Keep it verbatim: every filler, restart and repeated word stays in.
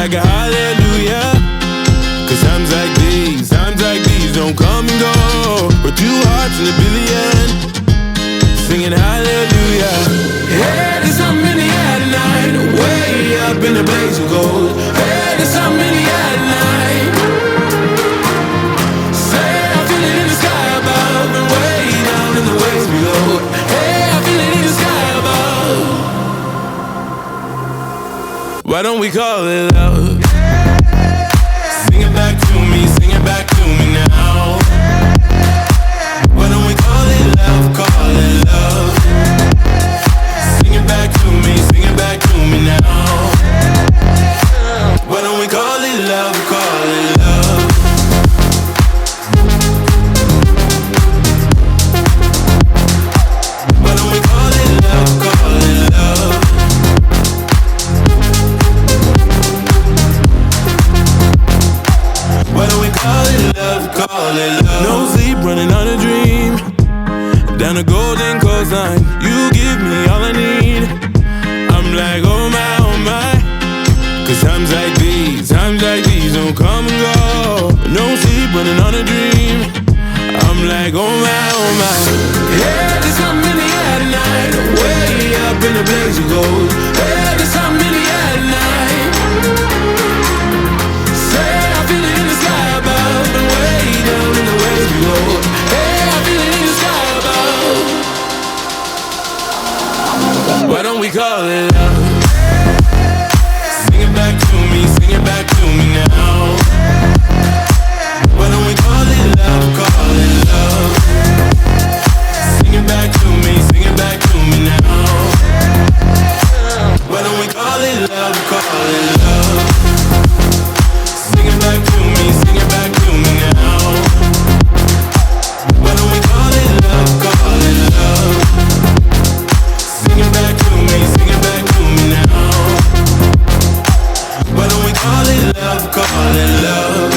like a hallelujah. Cause times like these, times like these don't come and go. We're two hearts in a billion, singing hallelujah. Hey, there's something in the air tonight, way up in the blaze of gold. Hey, there's something in the air tonight. Say I feel it in the sky above and way down in the waves below. Hey, I feel it in the sky above. Why don't we call it love? Sing it back to me, sing it back to me now. Why don't we call it love, call it love? Sing it back to me, sing it back to me now. Why don't we call it love, call it love? Why don't we call it love, call it love? Why don't we call it love, call it love? No sleep, running on a dream, down a golden coastline. You give me all I need. I'm like, oh my, oh my. Cause times like these, times like these don't come and go. No sleep, running on a dream. I'm like, oh my, oh my. Yeah, there's something in the air tonight, way up in the blaze of gold. Yeah, there's something in the air tonight. Say I feel it in the sky above and way down in the waves below. Hey, I feel it in the sky above. Why don't we call it love? Sing it back to me, sing it back to me now. Why don't we call it love, call it love? Sing it back to me, sing it back to me now. Why don't we call it love, call it love? Sing it back to me, sing it back to me now. Why don't we call it love, call it love? Sing it back to me, sing it back to me now. Why don't we call it love, call it love?